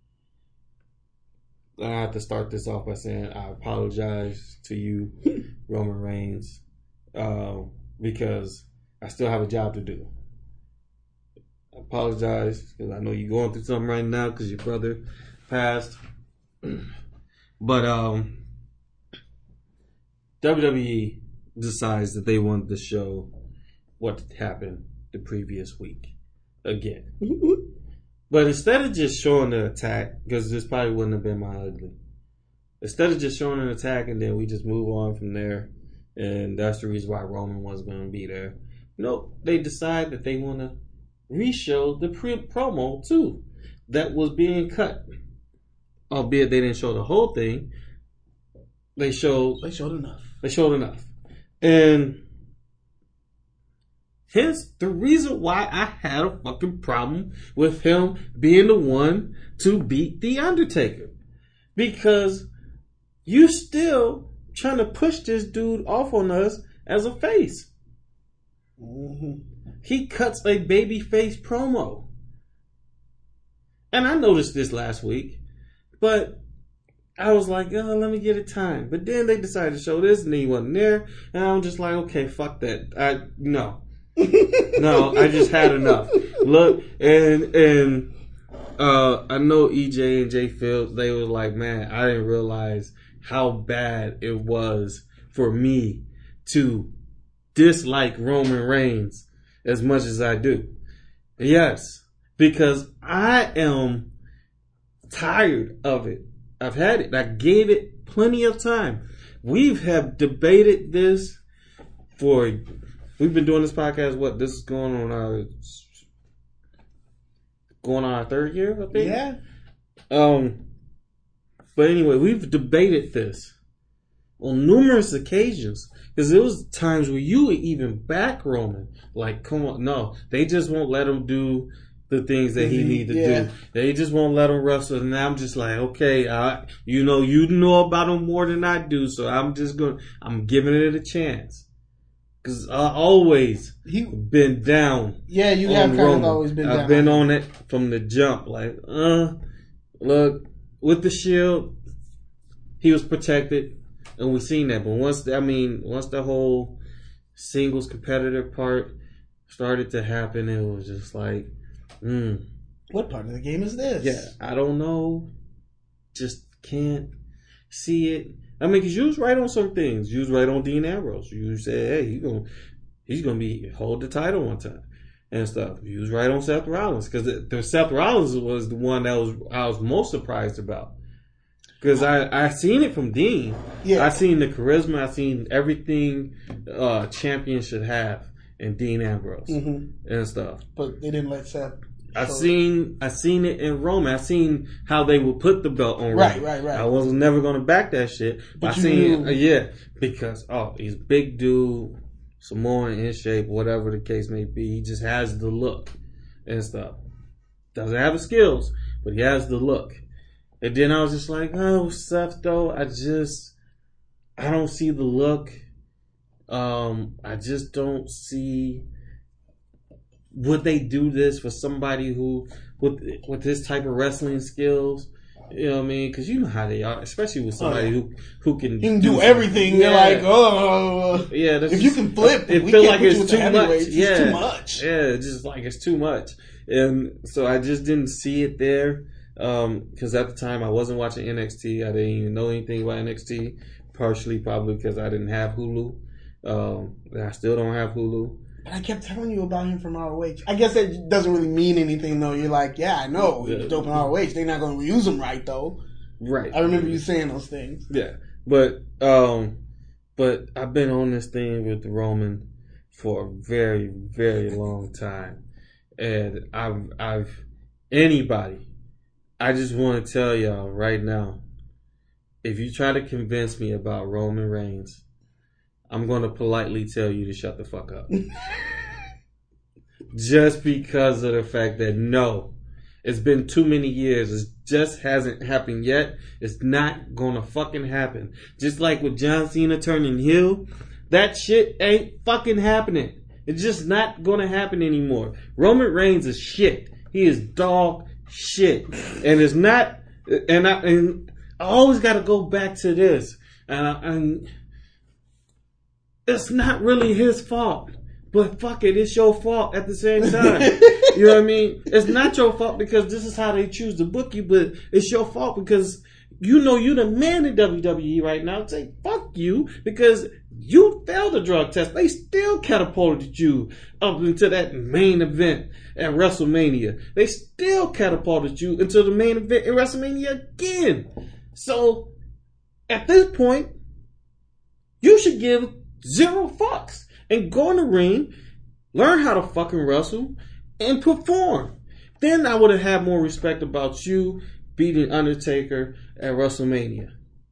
I have to start this off by saying I apologize to you, Roman Reigns, because I still have a job to do. I apologize because I know you're going through something right now because your brother passed. But WWE decides that they want to show what happened the previous week again. But instead of just showing the attack, because this probably wouldn't have been my ugly. Instead of just showing an attack and then we just move on from there, and that's the reason why Roman wasn't going to be there. Nope, they decide that they want to re-show the promo too that was being cut. Albeit they didn't show the whole thing. They showed enough. They showed enough. And hence the reason why I had a fucking problem with him being the one to beat The Undertaker. Because you still trying to push this dude off on us as a face. Mm-hmm. He cuts a babyface promo. And I noticed this last week, but I was like, oh, let me get it time. But then they decided to show this and he wasn't there. And I'm just like, okay, fuck that. No, I just had enough. Look, and I know EJ and Jay Fields, they were like, man, I didn't realize how bad it was for me to dislike Roman Reigns as much as I do. Yes, because I am tired of it. I've had it. I gave it plenty of time. Have debated this for we've been doing this podcast. What, this is going on our third year, I think. Yeah. But anyway, we've debated this on numerous occasions because there was times where you would even back Roman. Like, come on, no, they just won't let him do the things that he need to do. They just won't let him wrestle. And I'm just like, okay, you know about him more than I do, so I'm giving it a chance. Because I always been down. Yeah, you have kind of always been down. I've been on it from the jump. Like, look, with the Shield, he was protected, and we've seen that. But once the whole singles competitor part started to happen, it was just like, what part of the game is this? Yeah, I don't know. Just can't see it. I mean, because you was right on some things. You was right on Dean Ambrose. You said, hey, he's gonna hold the title one time and stuff. You was right on Seth Rollins because the Seth Rollins was the one that I was most surprised about because I seen it from Dean. Yeah, I seen the charisma. I seen everything champion should have in Dean Ambrose and stuff. But they didn't let Seth. I seen it in Roman. I seen how they would put the belt on Roman. Right. I was never going to back that shit. But I seen because he's a big dude, Samoan in shape, whatever the case may be. He just has the look and stuff. Doesn't have the skills, but he has the look. And then I was just like, oh, Seth though, I don't see the look. I just don't see. Would they do this for somebody who, with this type of wrestling skills? You know what I mean? Because you know how they are, especially with somebody who can do everything. They're like, yeah. If you can flip, it feels like it's too much. It's too much. Yeah, just like it's too much. And so I just didn't see it there because at the time I wasn't watching NXT. I didn't even know anything about NXT. Partially probably because I didn't have Hulu. I still don't have Hulu. But I kept telling you about him from ROH. I guess that doesn't really mean anything, though. You're like, yeah, I know. He's dope in ROH. They're not going to use him right, though. Right. I remember you saying those things. Yeah. But I've been on this thing with Roman for a very, very long time. And I just want to tell y'all right now, if you try to convince me about Roman Reigns, I'm going to politely tell you to shut the fuck up. Just because of the fact that no, it's been too many years. It just hasn't happened yet. It's not going to fucking happen. Just like with John Cena turning heel, that shit ain't fucking happening. It's just not going to happen anymore. Roman Reigns is shit. He is dog shit. And it's not, and I always got to go back to this. And it's not really his fault, but fuck it, it's your fault at the same time. You know what I mean? It's not your fault because this is how they choose to book you, but it's your fault because you know you're the man in WWE right now. Say fuck you because you failed the drug test. They still catapulted you up into that main event at WrestleMania. They still catapulted you into the main event at WrestleMania again. So at this point, you should give 0 fucks and go in the ring, learn how to fucking wrestle, and perform. Then I would have had more respect about you beating Undertaker at WrestleMania.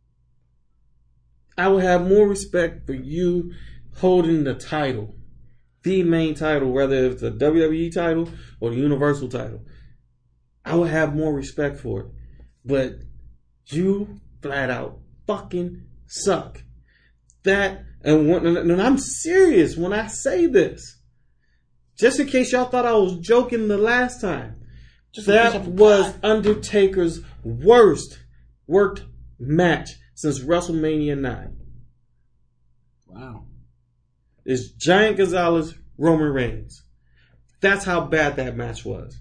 I would have more respect for you holding the title, the main title, whether it's the WWE title or the Universal title. I would have more respect for it. But you flat out fucking suck. And I'm serious when I say this. Just in case y'all thought I was joking the last time. That was Undertaker's worst worked match since WrestleMania 9. Wow. It's Giant Gonzalez, Roman Reigns. That's how bad that match was.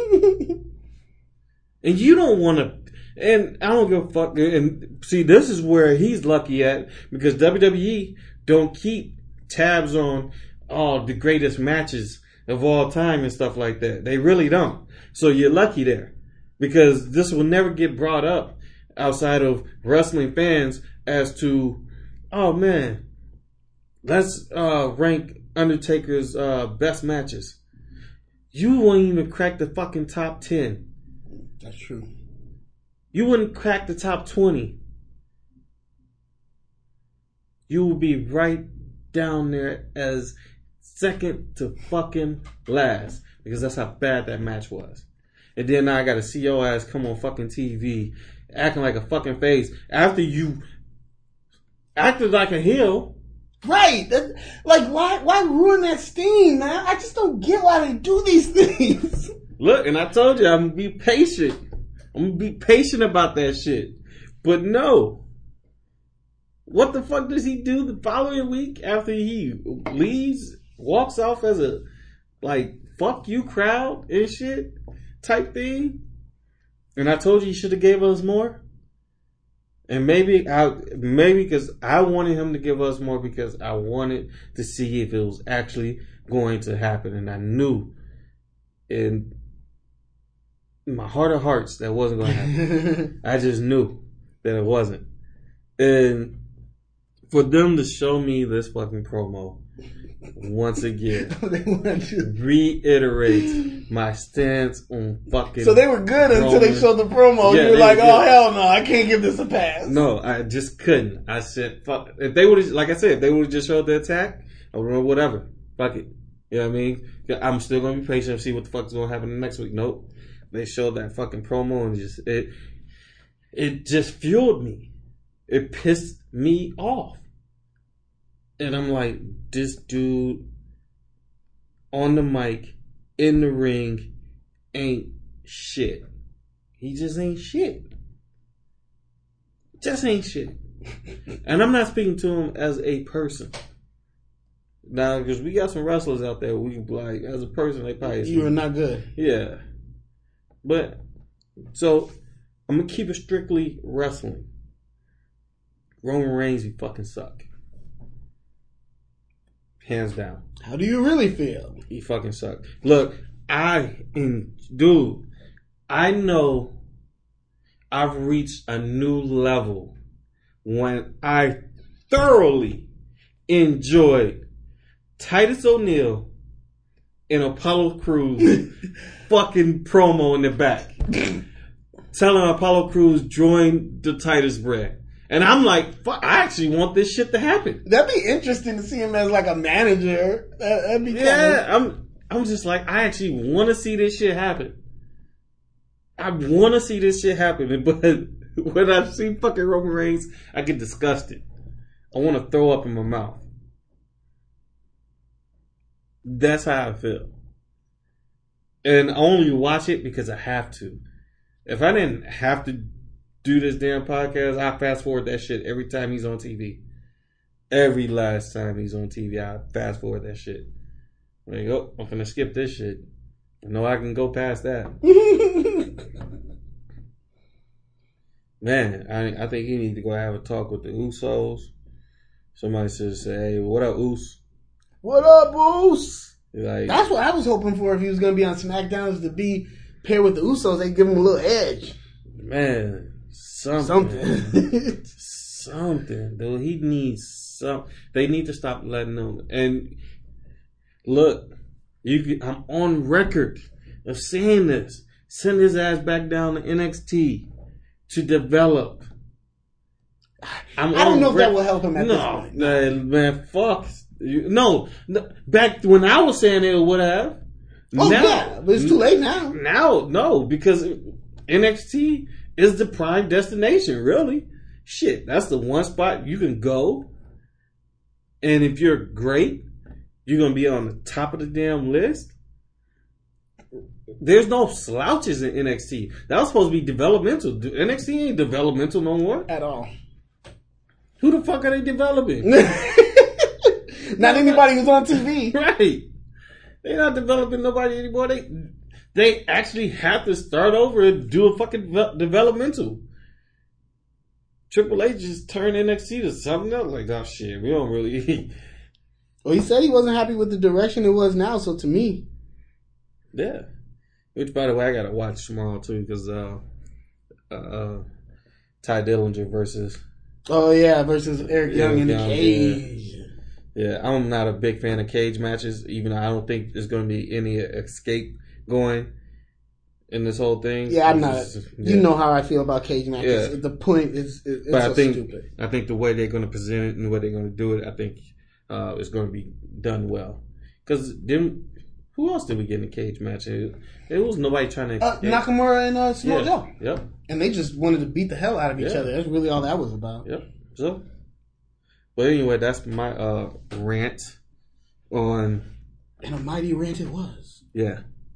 And you don't want to... And I don't give a fuck. And see, this is where he's lucky at because WWE don't keep tabs on all the greatest matches of all time and stuff like that. They really don't. So you're lucky there because this will never get brought up outside of wrestling fans as to, oh man, let's rank Undertaker's best matches. You wouldn't even crack the fucking top 10. That's true. You wouldn't crack the top 20. You would be right down there as second to fucking last. Because that's how bad that match was. And then now I gotta see your ass come on fucking TV acting like a fucking face after you acted like a heel. Right. Like, why ruin that steam, man? I just don't get why they do these things. Look, and I told you, I'm gonna be patient. I'm gonna be patient about that shit. But no. What the fuck does he do the following week after he leaves, walks off as a, like, fuck you crowd and shit type thing? And I told you he should have gave us more. And maybe because I wanted him to give us more because I wanted to see if it was actually going to happen. And I knew in my heart of hearts that wasn't going to happen. I just knew that it wasn't. And for them to show me this fucking promo once again reiterates my stance on fucking. So they were good until they showed the promo. Yeah, you were like, oh hell no, I can't give this a pass. No, I just couldn't. I said, fuck. If they would have, like I said, if they would have just showed the attack, I would have whatever. Fuck it. You know what I mean? I'm still gonna be patient and see what the fuck's gonna happen next week. Nope. They showed that fucking promo and just it just fueled me. It pissed me off. And I'm like, this dude on the mic, in the ring, ain't shit. He just ain't shit. Just ain't shit. And I'm not speaking to him as a person. Now, because we got some wrestlers out there, we like, as a person, they probably... You are not good. Yeah. But, so, I'm going to keep it strictly wrestling. Roman Reigns, you fucking suck. Hands down. How do you really feel? He fucking sucked. Look, dude, I know I've reached a new level when I thoroughly enjoyed Titus O'Neil and Apollo Crews fucking promo in the back. Telling Apollo Crews join the Titus brand. And I'm like, fuck, I actually want this shit to happen. That'd be interesting to see him as like a manager. That'd be I'm just like, I actually want to see this shit happen. I want to see this shit happen. But when I see fucking Roman Reigns, I get disgusted. I want to throw up in my mouth. That's how I feel. And I only watch it because I have to. If I didn't have to do this damn podcast, I fast forward that shit every time he's on TV. Every last time he's on TV, I fast forward that shit. Like, oh, I'm gonna skip this shit. I know I can go past that. Man, I think he needs to go have a talk with the Usos. Somebody should say, hey, what up, Us? What up, Us? Like, that's what I was hoping for if he was going to be on SmackDown, is to be paired with the Usos. They give him a little edge. Man. Something. Something, dude. He needs some. They need to stop letting him. And look, I'm on record of saying this. Send his ass back down to NXT to develop. I don't know if that will help him at this point. Man, fuck. No, back when I was saying it would have. Oh, now, yeah, but it's too late now. Now, no, because NXT is the prime destination, really. Shit, that's the one spot you can go. And if you're great, you're going to be on the top of the damn list. There's no slouches in NXT. That was supposed to be developmental. NXT ain't developmental no more. At all. Who the fuck are they developing? Not anybody who's on TV. Right. They're not developing nobody anymore. They actually have to start over and do a fucking developmental. Triple H just turned NXT to something else. Like, oh shit, we don't really. Well, he said he wasn't happy with the direction it was now. So to me, yeah. Which, by the way, I gotta watch tomorrow too, because Ty Dillinger versus. Oh yeah, versus Eric Young in the cage. Yeah, I'm not a big fan of cage matches, even though I don't think there's going to be any escape going in this whole thing. Yeah, I'm not. You know how I feel about cage matches. Yeah. The point is, it's but so stupid. I think the way they're going to present it and the way they're going to do it, I think it's going to be done well. Because then, who else did we get in a cage match? It was nobody trying to... Nakamura and Samoa Joe. Yep. And they just wanted to beat the hell out of each other. That's really all that was about. Yep. So, but anyway, that's my rant on... And a mighty rant it was. Yeah.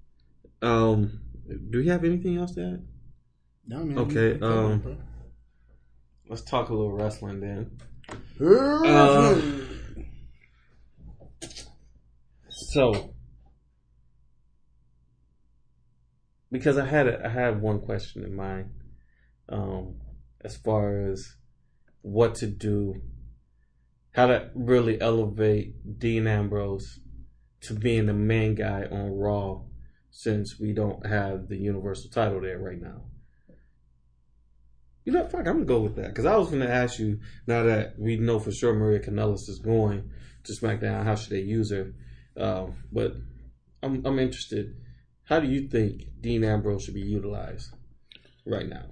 Do we have anything else to add? No, man. Okay. Let's talk a little wrestling then. So, because I had one question in mind, as far as what to do, how to really elevate Dean Ambrose to being the main guy on Raw, since we don't have the Universal title there right now. You know, fuck, I'm gonna go with that, because I was gonna ask you, now that we know for sure Maria Kanellis is going to SmackDown, how should they use her? But I'm interested. How do you think Dean Ambrose should be utilized right now?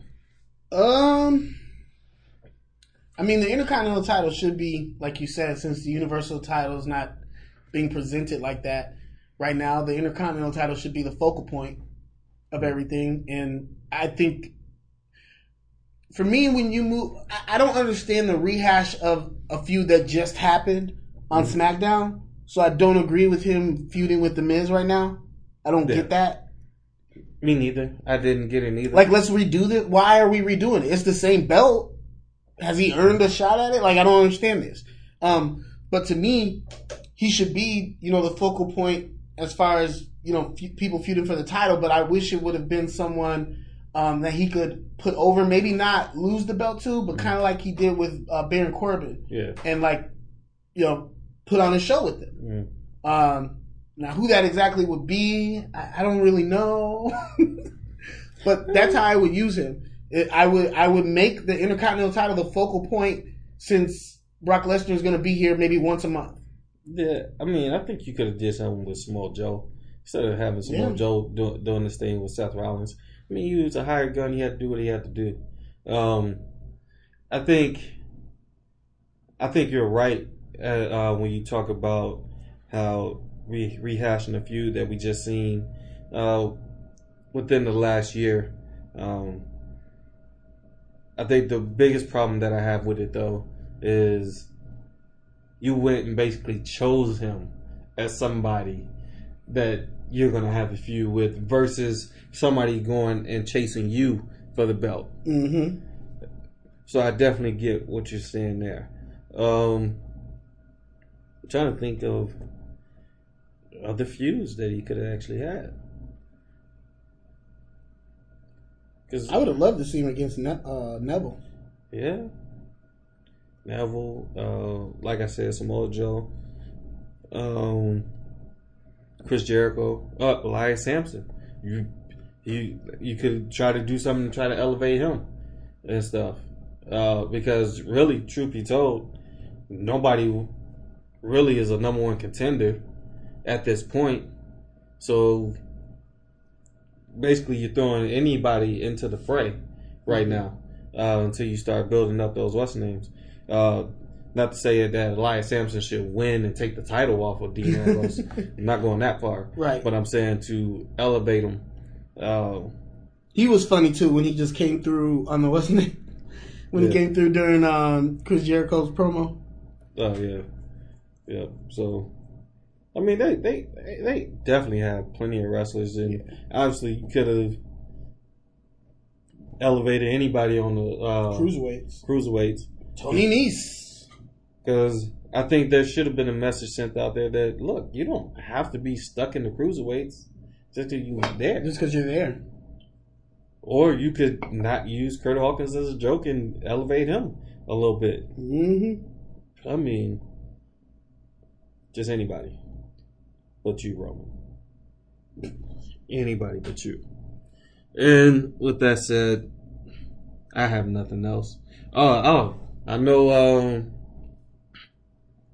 I mean, the Intercontinental title should be, like you said, since the Universal title is not being presented like that right now, the Intercontinental title should be the focal point of everything. And I think, for me, when you move, I don't understand the rehash of a feud that just happened on SmackDown. So I don't agree with him feuding with The Miz right now. I don't get that. Me neither. I didn't get it either. Like, let's redo this. Why are we redoing it? It's the same belt. Has he earned a shot at it? Like, I don't understand this. But to me, he should be, the focal point as far as, people feuding for the title. But I wish it would have been someone that he could put over. Maybe not lose the belt to, but kind of like he did with Baron Corbin. Yeah. And, put on a show with him. Now, who that exactly would be, I don't really know. But that's how I would use him. I would make the Intercontinental title the focal point, since Brock Lesnar is going to be here maybe once a month. Yeah, I mean, I think you could have did something with Samoa Joe instead of having Samoa Joe doing this thing with Seth Rollins. I mean, he was a hired gun. He had to do what he had to do. I think you're right when you talk about how rehashing the feud that we just seen within the last year. I think the biggest problem that I have with it, though, is you went and basically chose him as somebody that you're going to have a feud with versus somebody going and chasing you for the belt. Mm-hmm. So I definitely get what you're saying there. I'm trying to think of other feuds that he could have actually had. I would have loved to see him against Neville. Yeah. Neville, like I said, Samoa Joe, Chris Jericho, Elias Sampson. You could try to do something to try to elevate him and stuff. Because really, truth be told, nobody really is a number one contender at this point. So basically, you're throwing anybody into the fray right now until you start building up those what's names. Not to say that Elias Sampson should win and take the title off of Dean Ambrose. I'm not going that far. Right. But I'm saying to elevate him. He was funny, too, when he just came through on the what's name? When he came through during Chris Jericho's promo. Oh, yeah. Yeah. So, I mean, they definitely have plenty of wrestlers, and obviously you could have elevated anybody on the cruiserweights. Tony Nese. Because I think there should have been a message sent out there that, look, you don't have to be stuck in the cruiserweights just because you're there. Just because you're there. Or you could not use Kurt Hawkins as a joke and elevate him a little bit. Mm-hmm. I mean, just anybody but you, Roman. Anybody but you. And with that said, I have nothing else. I know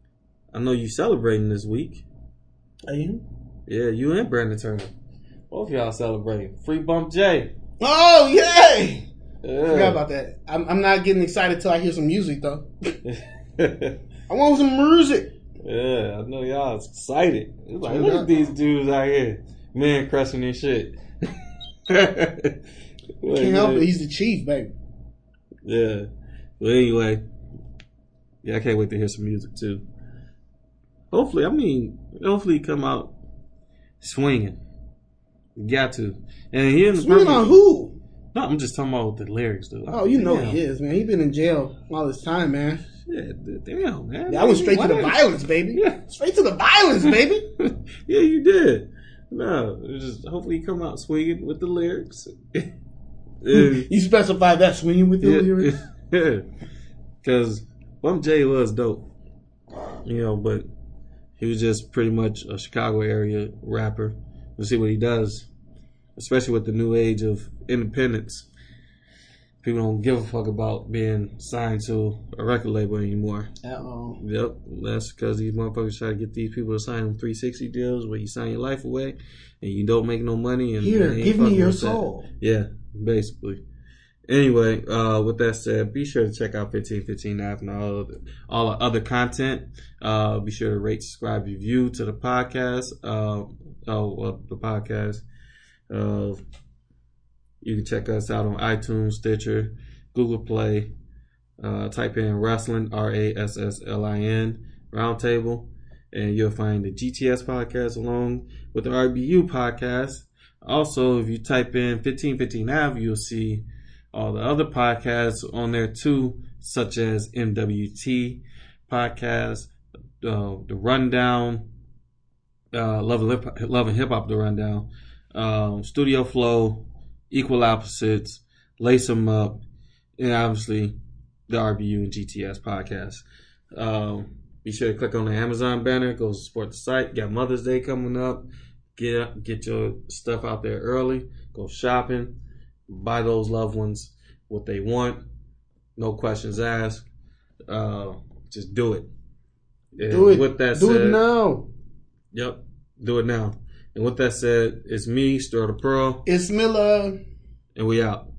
I know you celebrating this week. Are you? Yeah, you and Brandon Turner. Both of y'all celebrating. Free Bump J. Oh, yay! Yeah. Forgot about that. I'm not getting excited till I hear some music, though. I want some music. Yeah, I know y'all excited. It's like, Turn look up. at these dudes out here. Man crushing this shit. Can't help it. He's the chief, baby. Yeah. Well, anyway. Yeah, I can't wait to hear some music, too. Hopefully he come out swinging. You got to. And he in the Swinging on who? No, I'm just talking about the lyrics, dude. Oh, you know Damn. he is, man. He been in jail all this time, man. Yeah, damn, man. Yeah, I went straight to the violence, baby. Yeah. Straight to the violence, baby. Yeah, you did. No, it was just hopefully you come out swinging with the lyrics. You specify that swinging with the lyrics. Yeah, because Bump J was dope, but he was just pretty much a Chicago area rapper. We'll see what he does, especially with the new age of independence. People don't give a fuck about being signed to a record label anymore. Uh-oh. Yep, that's because these motherfuckers try to get these people to sign them 360 deals where you sign your life away and you don't make no money. And Here, they ain't give me fucking your with that. soul. Yeah, basically. Anyway, with that said, be sure to check out 1515 Ave and all the other content. Be sure to rate, subscribe, review to the podcast. The podcast. You can check us out on iTunes, Stitcher, Google Play. Type in wrestling, RASSLIN, Roundtable, and you'll find the GTS podcast along with the RBU podcast. Also, if you type in 1515 Ave, you'll see all the other podcasts on there too, such as MWT podcast, the Rundown, Love and Hip Hop, the Rundown, Studio Flow, Equal Opposites, Lace 'em Up, and obviously the RBU and GTS podcast. Be sure to click on the Amazon banner. Go support the site. Got Mother's Day coming up. Get your stuff out there early. Go shopping. Buy those loved ones what they want. No questions asked. Just do it. And Do it. With that do said, it now. Yep. Do it now. And with that said, it's me, Stir the Pearl. It's Miller. And we out.